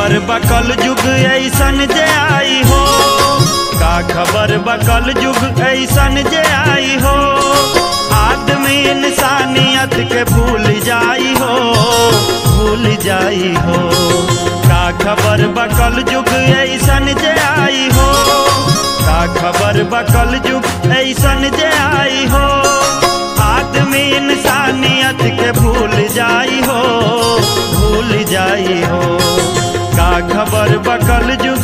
खबर बकल युग ऐसन जे आई हो, का खबर बकल युग ऐसन जे आई हो। आदमी इंसानियत के भूल जाई हो, भूल जाई हो। का खबर बकल युग ऐसन जे आई हो, का खबर बकल युग ऐसन जे आई हो। आदमी इंसानियत के भूल जाई हो, भूल जाई हो। का खबर बकल युग।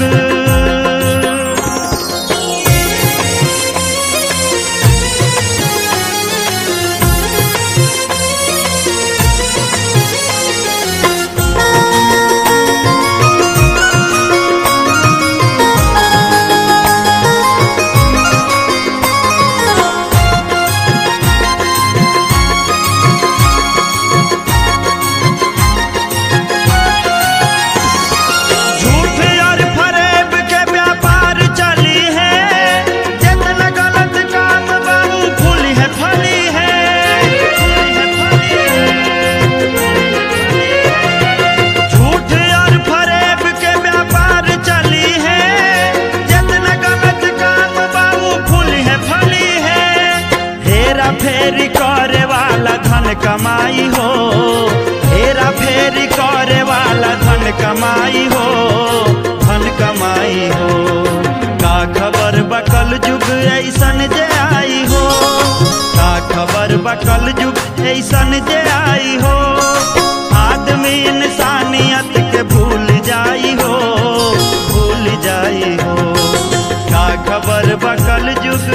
फेरी करे वाला धन कमाई हो, हेरा फेरी करे वाला धन कमाई हो, धन कमाई हो। का खबर बकल युग ऐसन जे आई हो, का खबर बकल युग ऐसन जे आई हो। आदमी इंसानियत के भूल जाई हो, भूल जाई हो। का खबर बकल युग।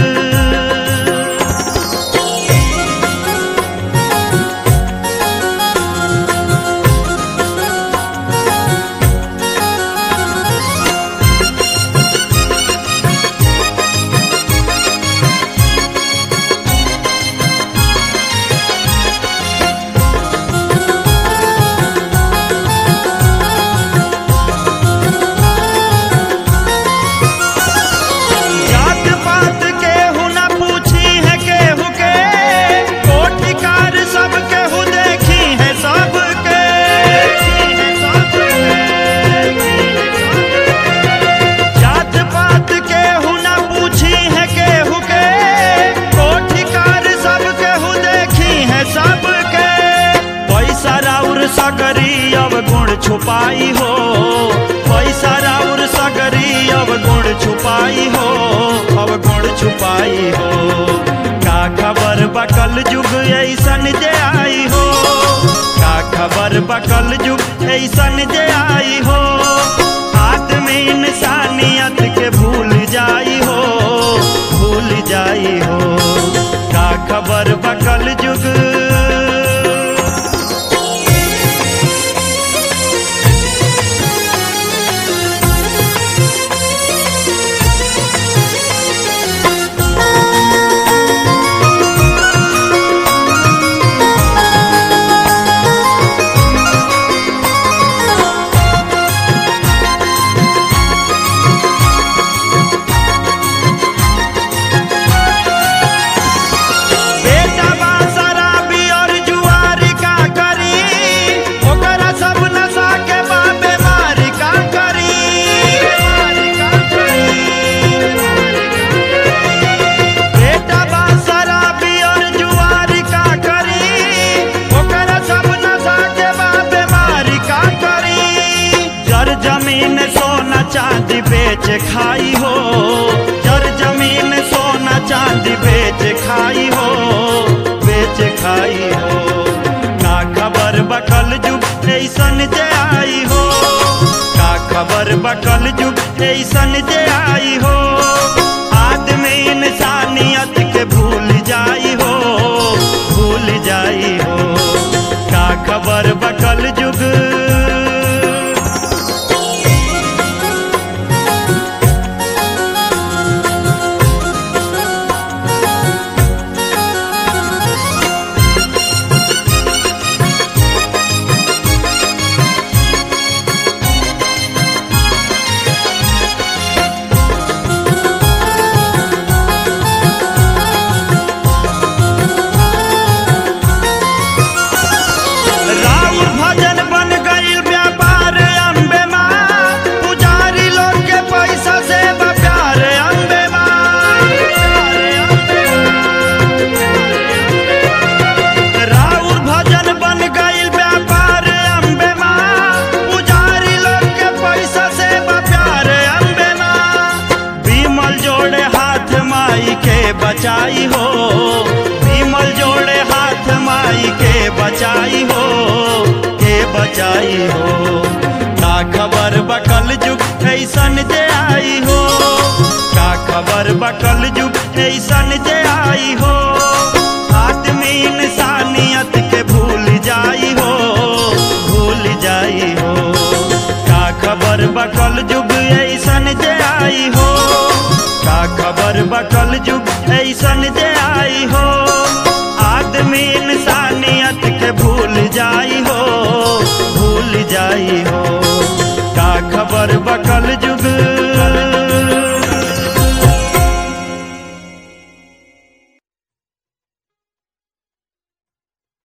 सगरी अब गुण छुपाई हो, पैसा राउर सगरी अब गुण छुपाई हो, अब गुण छुपाई हो। का खबर बकल युग ऐसन जे आई हो, का खबर बकल युग ऐसन जे आई हो। आदमी इंसानियत के भूल जाई हो, भूल जाई हो। का खबर बकल युग। चांदी बेच खाई हो, जर जमीन सोना चांदी बेच खाई हो, बेच खाई हो। का खबर बकल युग ऐसन जे आई हो, का खबर बकल युग ऐसन जे आई हो। आदमी इंसानियत के भूल जाई हो, भूल जाई हो। का खबर बकल युग। सच्चाई हो।